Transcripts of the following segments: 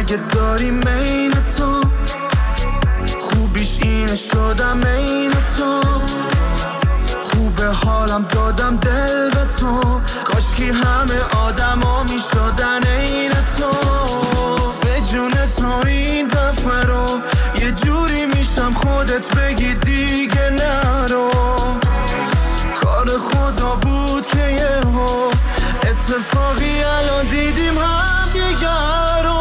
اگه داری مین تو خوبیش اینه شدم عین تو خوبه حالم دادم دل به تو کاشکی همه آدم ها می شدن عین تو به جون تو این دفعه رو یه جوری میشم خودت بگی دیگه نرو کار خدا بود که یهو اتفاقی الان دیدیم هم دیگر رو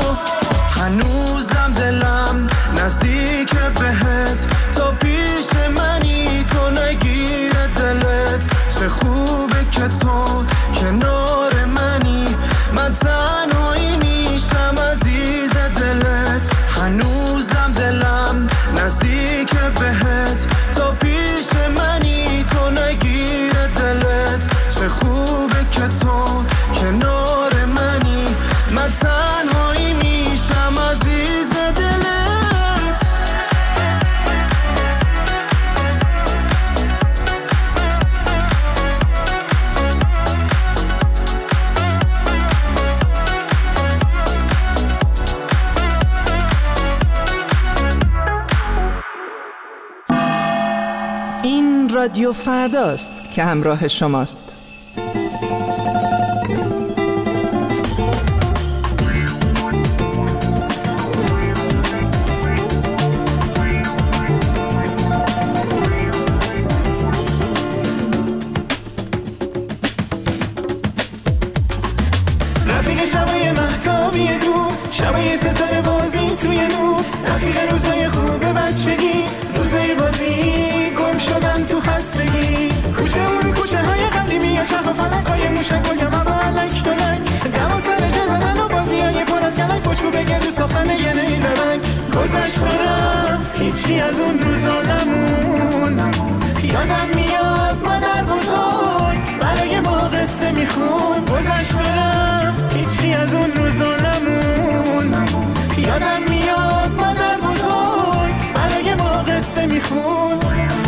هنوزم دلم نزدیک بهت تا پیش منی تو نگیره دلت چه خوبه که تو کنار منی من تنهایی میشم عزیز دلت هنوزم دلم نزدیک بهت تا پیش منی تو نگیره دلت چه خوبه که تو کنار منی من تنهایی میشم عزیز دلت این رادیو فرداست که همراه شماست. رفیق شبای مهتابی دور شبای ستاره بازی توی نور رفیق روزای خوب بچگی روزای بازی گم شدن تو خستگی کوچه اون کوچه های قدیمی یا چرخ و فلک های موشک و یما با علک دلک دما سر جزدن و بازی های پر از کلک با چوب گلو ساختن یه نیرمک گذشت و رفت هیچی از اون روزا نمون یادم میاد مادر بزرگ برای ما قصه میخون گذشت و رفت هیچی از اون روزا نمون یادم میاد مادر بزرگ برای ما قصه میخون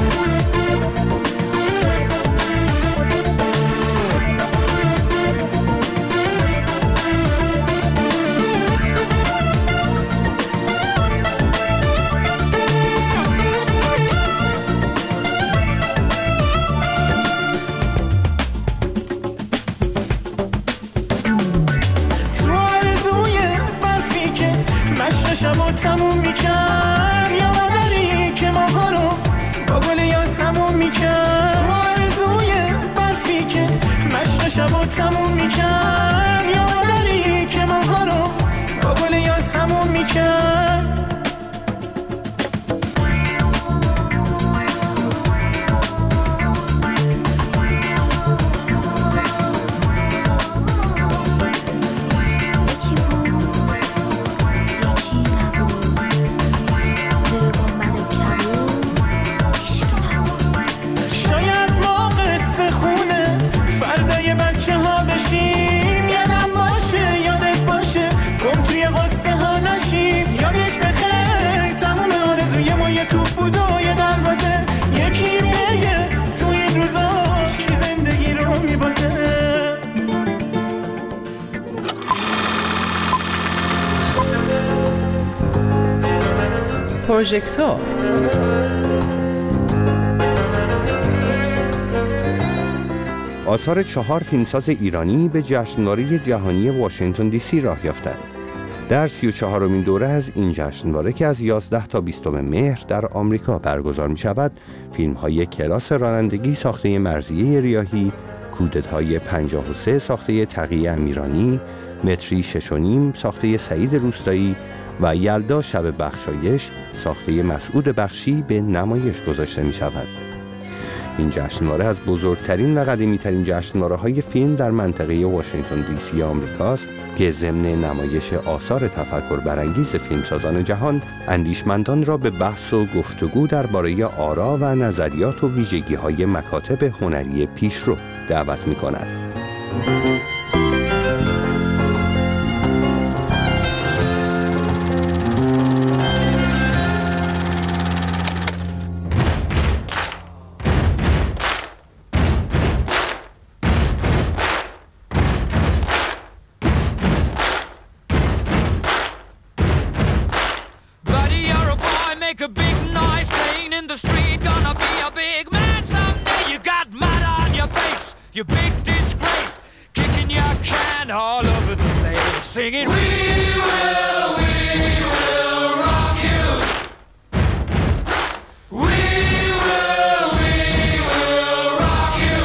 شبا تموم میکرد یا مادری که ماها رو با گل یاسمون میکرد تو آرزوی برفی که مشق شبا تموم میکرد یا مادری که ماها رو با گل یاسمون میکرد یادم باشه یادت باشه گم توی قصه ها نشیم یادش بخیر تموم آرزوی ما یه توپ بود و یه دروازه یکی بگه تو این روزا کی زندگی رو میبازه پروژکتور آثار 4 فیلمساز ایرانی به جشنواره جهانی واشنگتن دی سی راه یافتند. در 34مین دوره از این جشنواره که از 11 تا 20 مهر در آمریکا برگزار می شود، فیلم‌های کلاس رانندگی ساخته مرضیه ریاحی، کودتای 53 ساخته تقی امیرانی، متری 6.5 ساخته سعید روستایی و یلدا شب بخشایش ساخته مسعود بخشی به نمایش گذاشته می شود. این جشنواره از بزرگترین و قدیمی‌ترین جشنواره‌های فیلم در منطقه واشنگتن دی سی آمریکاست که ضمن نمایش آثار تفکر برانگیز فیلمسازان جهان، اندیشمندان را به بحث و گفتگو درباره آرا و نظریات و ویژگی‌های مکاتب هنری پیشرو دعوت می‌کند. you big disgrace, kicking your can all over the place, singing, we will rock you. We will rock you.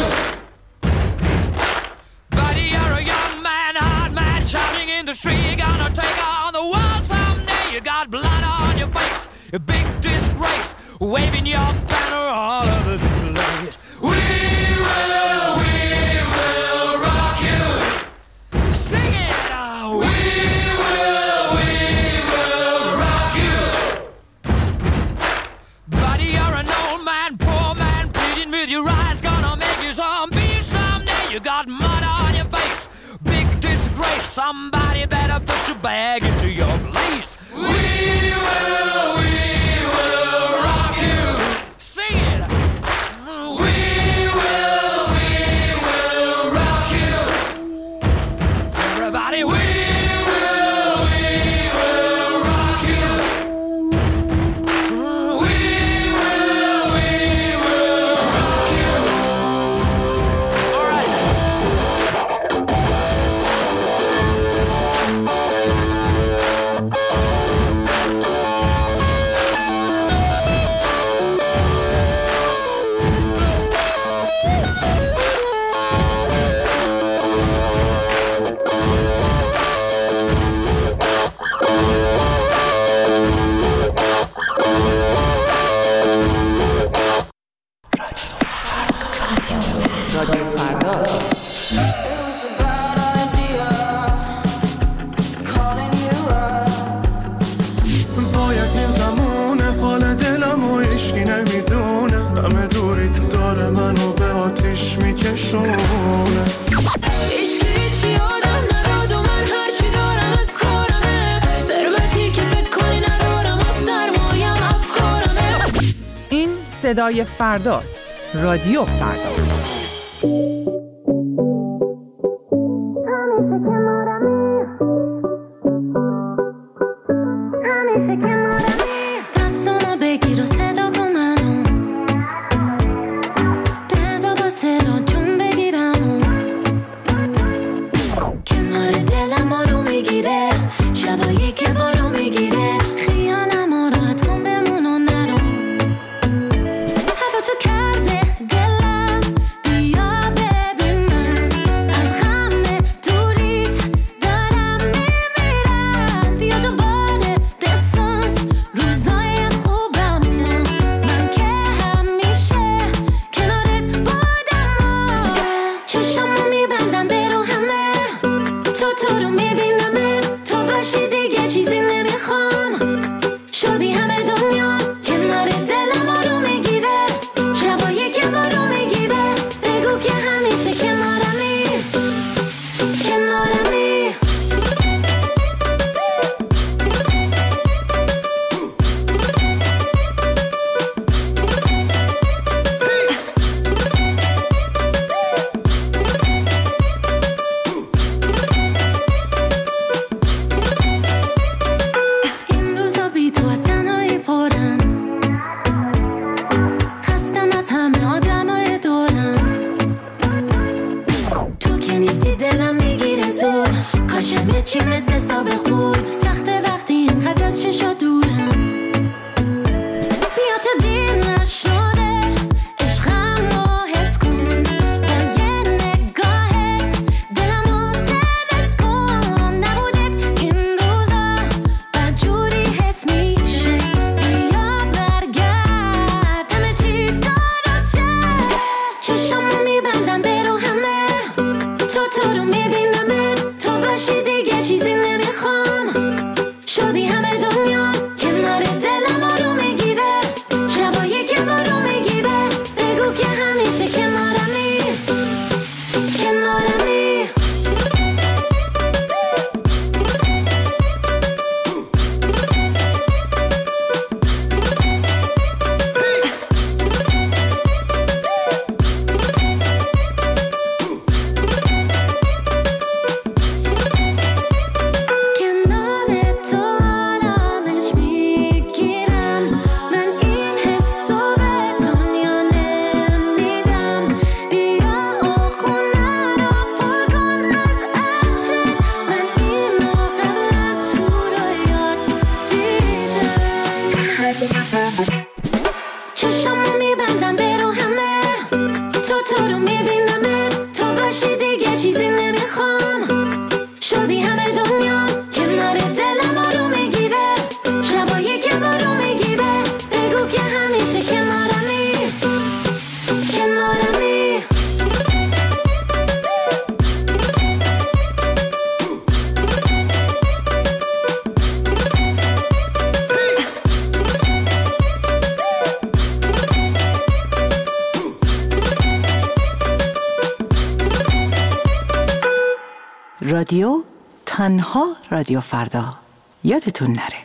Buddy, you're a young man, hard man, shouting in the street, you're gonna take on the world someday. You got blood on your face, a big disgrace, waving your banner all over the place. We will rock you. Sing it now. We will rock you. Buddy, you're an old man, poor man, pleading with your eyes, gonna make you zombie someday. You got mud on your face, big disgrace. Somebody better put your bag into your place. We will rock you. Sing it. We will rock you. Everybody, we will rock you. We will rock you. All right. رادیو فردا. وای از این زمونه، حال دلم و عشقی نمیدونه، غم دوری تو داره منو به آتیش میکشونه. عشقی چی آدم نداد و من هرچی دارم از کارمه، ثروتی که فکر کنی ندارم و سرمایم افکارمه. این صدای فرداست. رادیو فردا. دستامو بگیر و صدا کن منو، بذار با صدا جون بگیرم و کنار دلم رو میگیره، شبایی که بارو میگیره، خیالم راحت کن بمون و نرو. هوا تو کرده دلم، بیا ببین من از غم دوریت دارم میمیرم. بیا تو باره بساز روزای خوبم، من که همیشه کنارت بودم. چشمو میبندم برو همه، تو رو میبینم، تو باشی دیگه چیزی نمیخوام. شدی همه دنیا کنار دلم رو میگیره، شبایی که بارو میگیره، بگو که همیشه کنارمی، کنارمی. این روزا بی تو از تنهایی پرم، خستم از همه آدمای دورم. تو که نیستی دلم میگیره زور، کاشمه چی مثل سابق بود، سخته وقتی اینقدر از چشا دورم. بیا تو دیر نشده عشقم رو حس کن، با یه نگاهت دلم رو تنس کن. نبودت این روزا بدجوری حس میشه، بیا برگرد همه چی درست شه. چشمو میبندم برو همه، تو رو میبینم، تو باشی دیگه چیزی نمیخوام. رادیو تنها رادیو فردا. یادتون نره.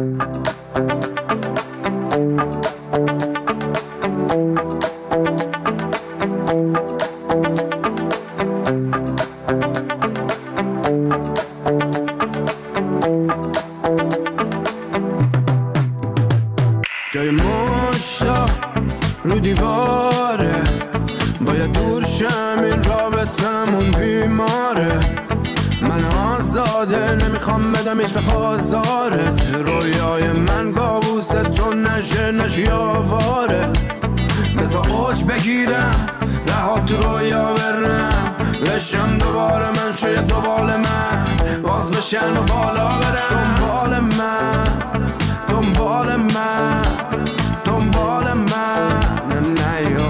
جای مشتا رو دیواره، باید دور شم این رابطمون بیماره. من آزاده نمیخوام بدم هیچ وقت آزاره، رویای من کابوس تو نشی آواره. بذار اوج بگیرم رها تو رویا برم، بشم دوباره من شاید دوباره من باز بشن و بالا برم. دنبال من دنبال من دنبال من نیا،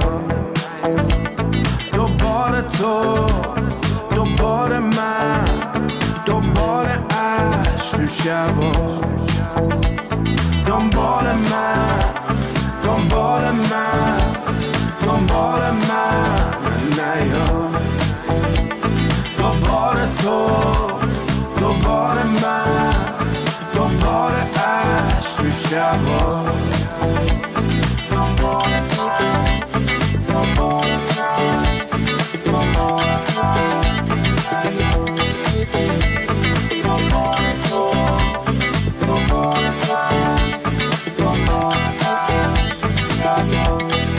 دوباره تو دوباره من دوباره عشق تو شبا. دنبال من دنبال من دنبال من نیا، دوباره تو دوباره من دوباره عشق تو شبا. دنبال من دنبال من دنبال من دنبال تو دنبال من دنبال عشق تو شبا.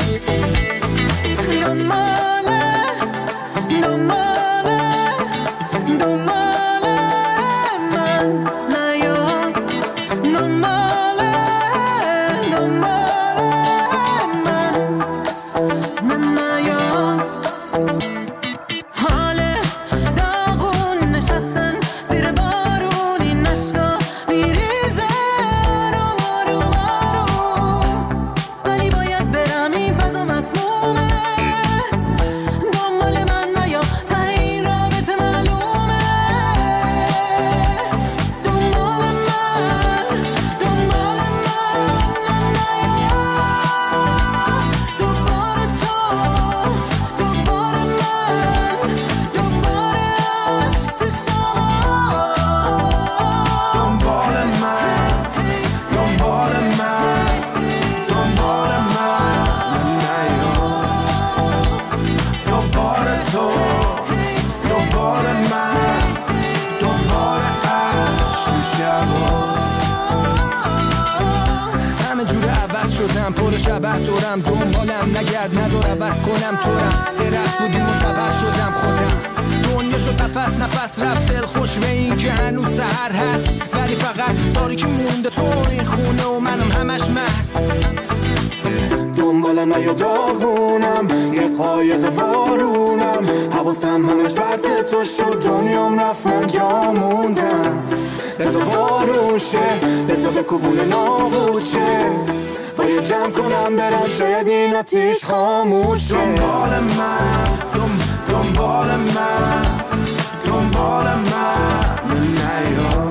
شبه دورم دنبالم نگرد نذار عوض کنم تورم، درخت بودی منتبه شدم خودم. دنیا شد نفس نفس رفت دل خوش به این که هنوز سحر هست، ولی فقط تاریکی مونده تو این خونه و منم همش مست. دنبالم نیا داغونم یه قایق وارونم، حواسم همش بطه تو شد دنیام رفت من جا موندم. بذار بارون شه بذار به کوبون نابود شه، باید جمع کنم برم شاید این آتیش خاموشه. دنبال من دنبال من دنبال من نیا،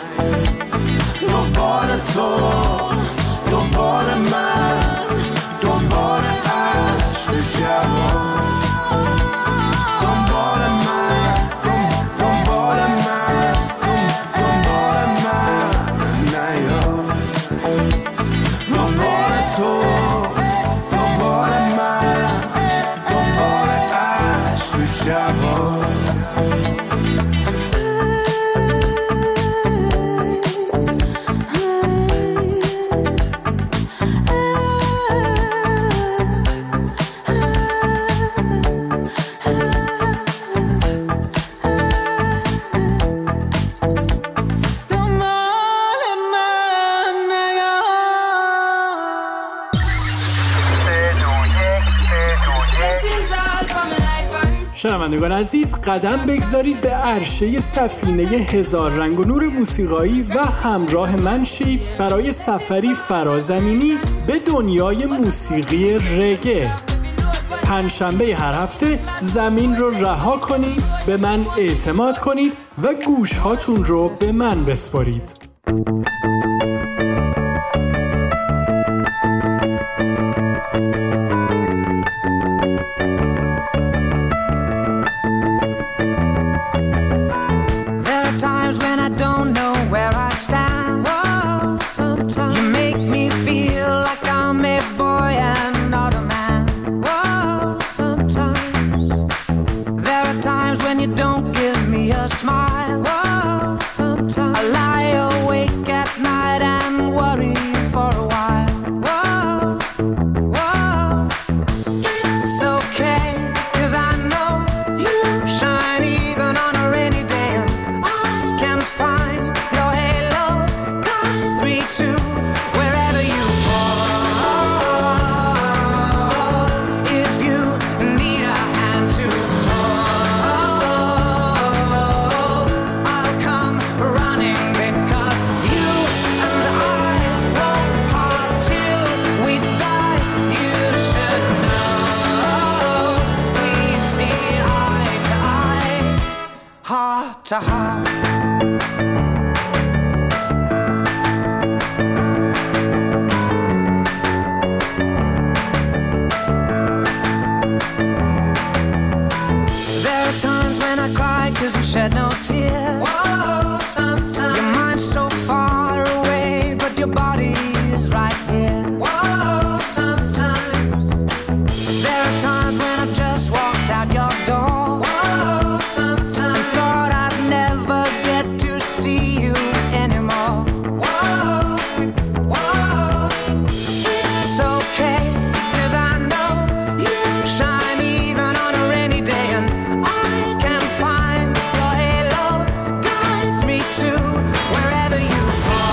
دوباره تو دوباره من دوباره عشق تو شبا. دنبال من دنبال من دنبال من نیا، دوباره تو دوباره من دوباره عشق تو شبا. شنوندگان عزیز، قدم بگذارید به عرشه سفینه هزار رنگ و نور موسیقایی و همراه من شید برای سفری فرازمینی به دنیای موسیقی رگه. پنجشنبه هر هفته زمین رو رها کنید، به من اعتماد کنید و گوش هاتون رو به من بسپارید. to heart. There are times when I cry 'cause you shed no tears. Whoa, sometimes your mind's so far away, but your body is right here. Whoa, sometimes there are times when I just walked out your door. Whoa, sometimes I thought I'd never get to see you anymore. Whoa, whoa, it's okay, 'cause I know you shine even on a rainy day, and I can find your halo guides me to wherever you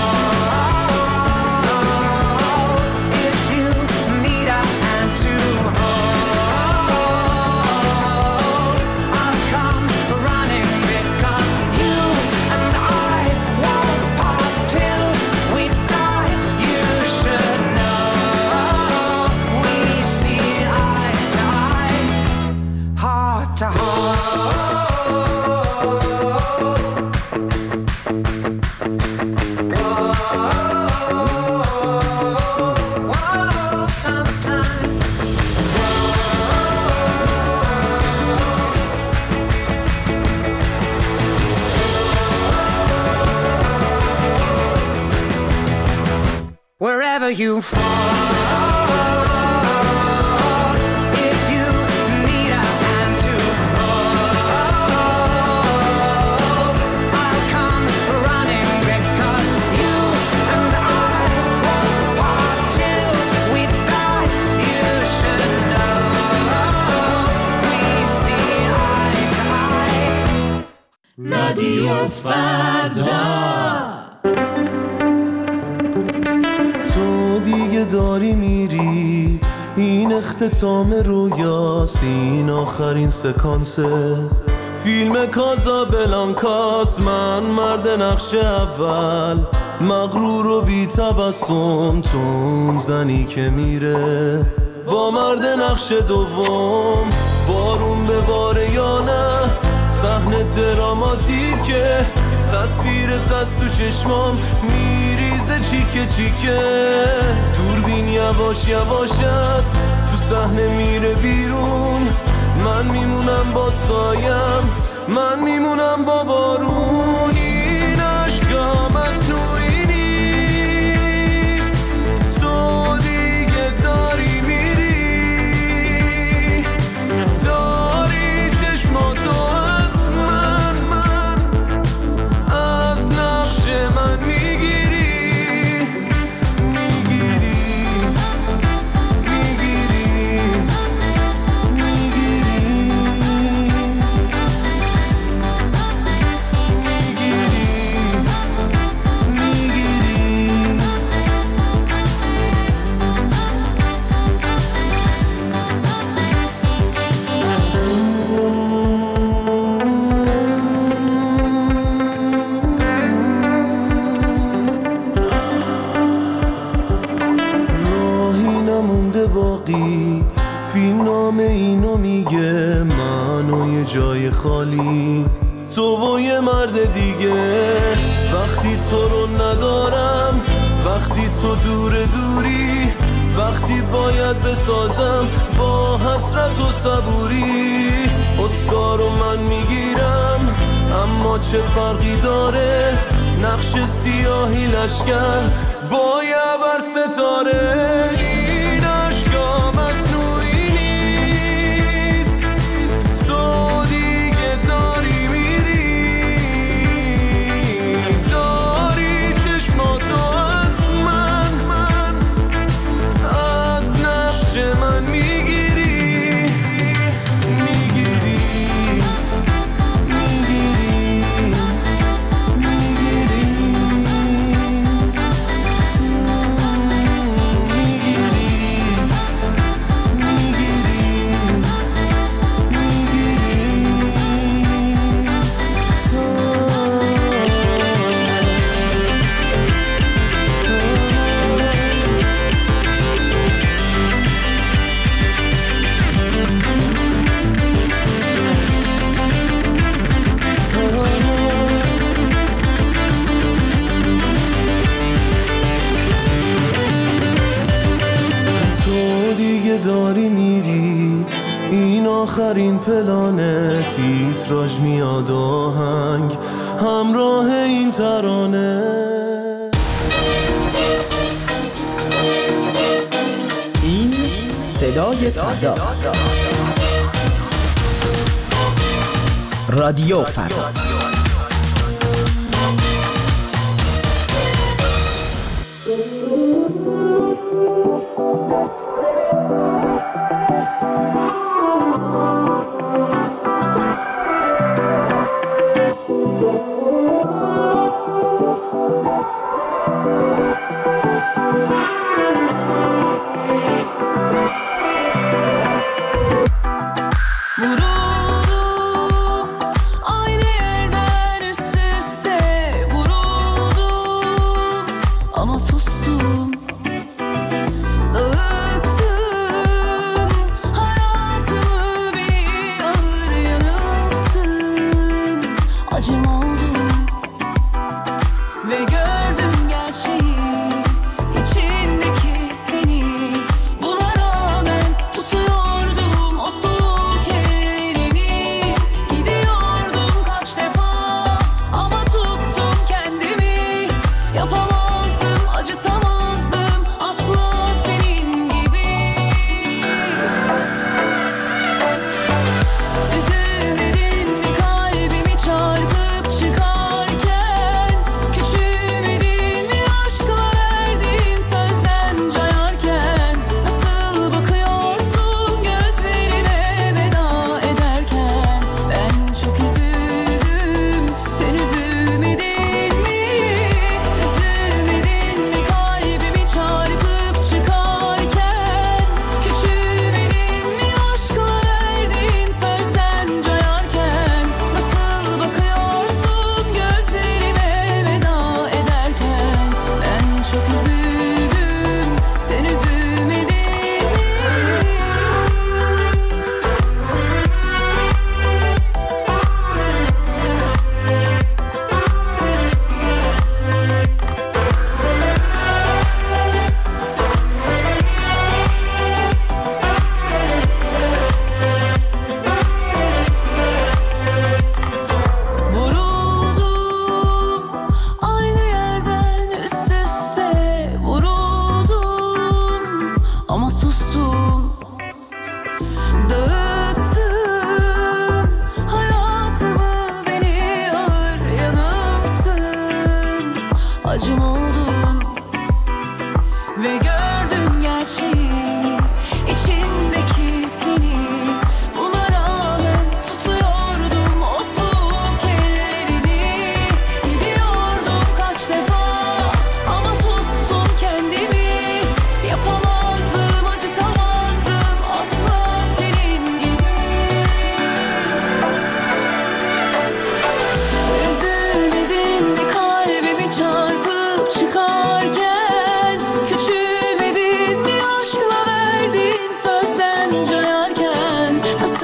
fall. If you need a hand to hold, I'll come running, because you and I won't part till we die. You should know we see eye to eye, heart to heart. Wherever you fall, if you need a hand to hold, I'll come running, because you and I won't part till we die. You should know we see eye to eye. رادیو فردا تو دیگه داری میری، این اختتام رویاست، این آخرین سکانسه فیلم کازابلانکاست. من مرد نقش اول، مغرور و بی تبسم، تو اون زنی که میره با مرد نقش دوم. بارون بباره یا نه، صحنه دراماتیکه، تصویرت از تو چشمام میریزه چیکه چیکه. دوربین یواش یواش است، تو صحنه میره بیرون. من میمونم با سایم، من میمونم با بارون. این عشقا مصنوعی نیست، تو دیگه داری میری، داری چشماتو از من از نقش من میگیری، میگیری، میگیری، میگیری، باقی فیلم نام اینو میگه، من و یه جای خالی، تو و یه مرد دیگه. وقتی تو رو ندارم، وقتی تو دوری، وقتی باید بسازم با حسرت و صبوری. اسکارو من میگیرم، اما چه فرقی داره، نقش سیاهی لشکر با یه بر ستاره. این عشقا مصنوعی نیست، تو دیگه داری میری، داری چشماتو از من از نقش من میگیری، میگیری، میگیری، میگیری، میگیری. آخرین پلان تیتراژ میاد آهنگ همراه این ترانه. این صدای فرداست. رادیو فردا.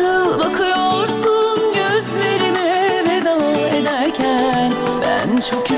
Çok